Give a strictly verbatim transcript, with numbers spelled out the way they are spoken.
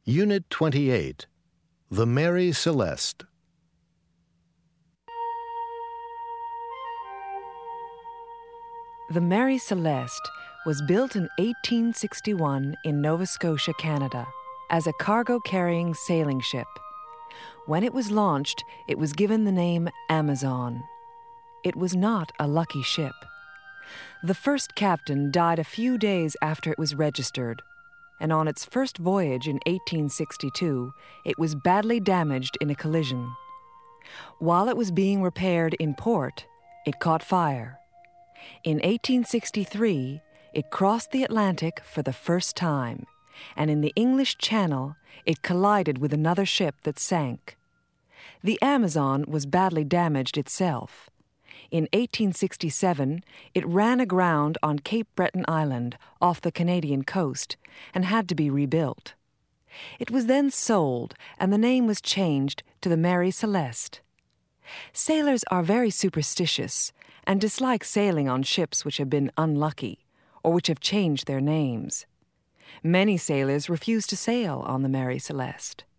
Unit twenty-eight, The Mary Celeste. The Mary Celeste was built in eighteen sixty-one in Nova Scotia, Canada, as a cargo-carrying sailing ship. When it was launched, it was given the name Amazon. It was not a lucky ship. The first captain died a few days after it was registered, and on its first voyage in eighteen sixty-two, it was badly damaged in a collision. While it was being repaired in port, it caught fire. In eighteen sixty-three, it crossed the Atlantic for the first time, and in the English Channel, it collided with another ship that sank. The Amazon was badly damaged itself. In eighteen sixty-seven, it ran aground on Cape Breton Island off the Canadian coast and had to be rebuilt. It was then sold, and the name was changed to the Mary Celeste. Sailors are very superstitious and dislike sailing on ships which have been unlucky or which have changed their names. Many sailors refuse to sail on the Mary Celeste.